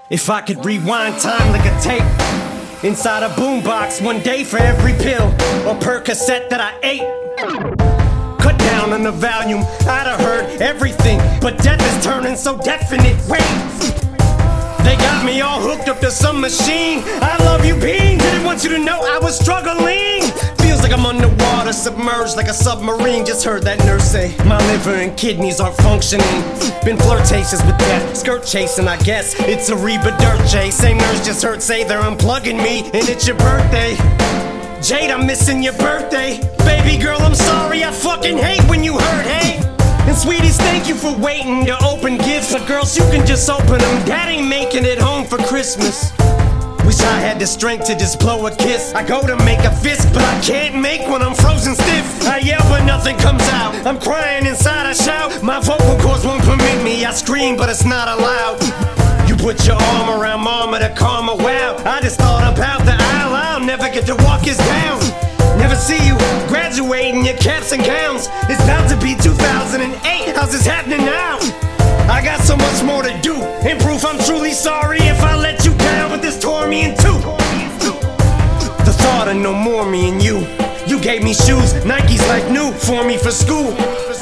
If I could rewind time like a tape inside a boombox, one day for every pill or Percocet that I ate. Cut down on the volume, I'd have heard everything, but death is turning so definite. Wait, they got me all hooked up to some machine. I love you, Bean. Didn't want you to know I was struggling. Feels like I'm underwater, submerged like a submarine. Just heard that nurse say my liver and kidneys aren't functioning. Been flirtatious with death, skirt chasing, I guess. It's a Reba Dirt J. Same nurse just heard say they're unplugging me, and it's your birthday. Jade, I'm missing your birthday. Baby girl, I'm sorry, I fucking hate when you hurt, hey. And sweeties, thank you for waiting to open gifts. But girls, you can just open them. Dad ain't making it home for Christmas. Wish I had the strength to just blow a kiss. I go to make a fist, but I can't make when I'm frozen stiff. I yell, but nothing comes out. I'm crying inside, I shout. My vocal cords won't permit me. I scream, but it's not allowed. You put your arm around mama to calm her. Wow, I just thought about the aisle. I'll never get to walk us down. Never see you graduating your caps and gowns. It's about to be 2008. How's this happening now? I got so much more to do. In proof I'm truly sorry if I let you down, but this tore me in two. The thought of no more me and you. You gave me shoes, Nikes like new for me for school.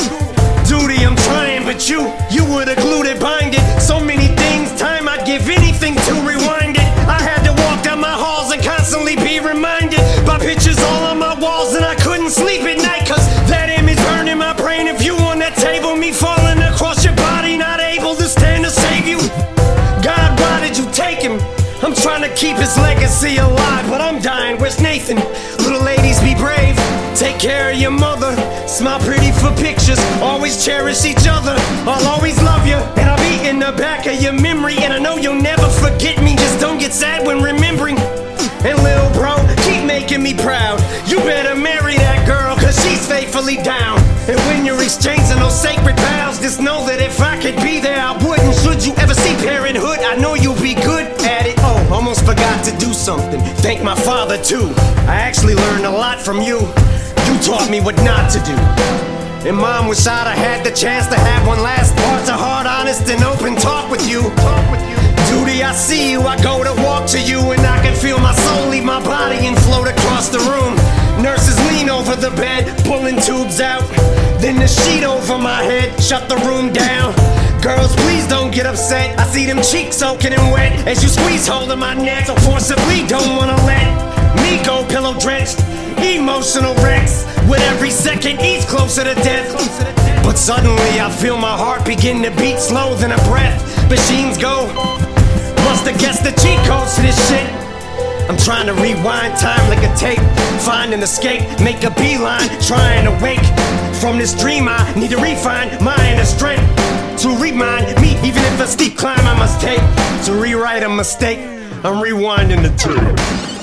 Duty, I'm trying, but you would've glued it, bind it. So many things, time I'd give anything to rewind it. I had to walk down my halls and constantly be reminded by pictures all on my walls, and I couldn't sleep at night, cause that image burned in my brain of you on that table, me falling across your body, not able to stand to save you. God, why did you take him? I'm trying to keep his legacy alive, but I'm dying. Where's Nathan? Little ladies, be brave. Take care of your mother. Smile pretty for pictures. Always cherish each other. I'll always love you, and I'll be in the back of your memory. And I know you'll never forget me. Just don't get sad when remembering. And little bro, keep making me proud. You better marry that girl, cause she's faithfully down. And when you're exchanging those sacred vows, just know that if I could be there, I would. And should you ever see Parenthood, I know you'll be good at it. Oh, almost forgot to do something. Thank my father too. I actually learned a lot from you. You taught me what not to do. And mom, wish I'd have had the chance to have one last heart-to-heart, honest and open talk with you. Duty, I see you, I go to walk to you, and I can feel my soul leave my body and float across the room. Nurses lean over the bed, pulling tubes out. Then the sheet over my head, shut the room down. Girls, please don't get upset. I see them cheeks soaking and wet as you squeeze hold of my neck. So forcibly don't wanna let me go pillow drenched. Emotional wrecks with every second each closer to death. But suddenly I feel my heart begin to beat slow than a breath. Machines go. Must've guessed the cheat codes to this shit. I'm trying to rewind time like a tape. Find an escape, make a beeline. Trying to wake from this dream. I need to refine my inner strength to remind me, even if a steep climb I must take to rewrite a mistake. I'm rewinding the tape.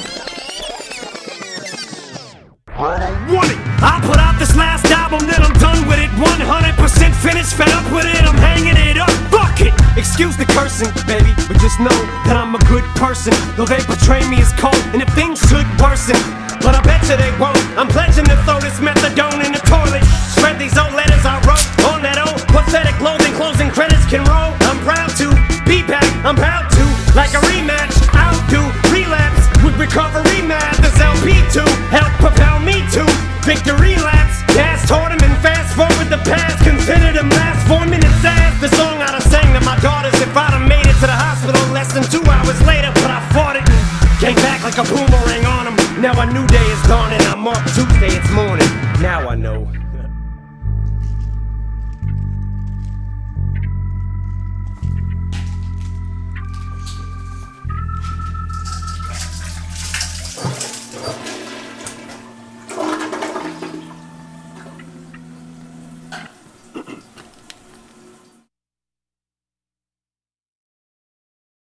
I put out this last album, then I'm done with it. 100% finished, fed up with it, I'm hanging it up, fuck it. Excuse the cursing, baby, but just know that I'm a good person. Though they portray me as cold, and if things should worsen, but I bet you they won't. I'm pledging to throw this methadone in the toilet. Spread these old letters I wrote on that old pathetic loathing. Closing credits can roll. I'm proud to be back, I'm proud to. Like a rematch, I'll do relapse with recovery math. This LP to help propel me to victory laps. Gas toward him and fast forward the past. Consider them last 4 minutes as the song I'd have sang to my daughters if I'd have made it to the hospital less than 2 hours later. But I fought it, came back like a boomerang on them. Now a new day is dawning. I'm up Tuesday, it's morning. Now I know.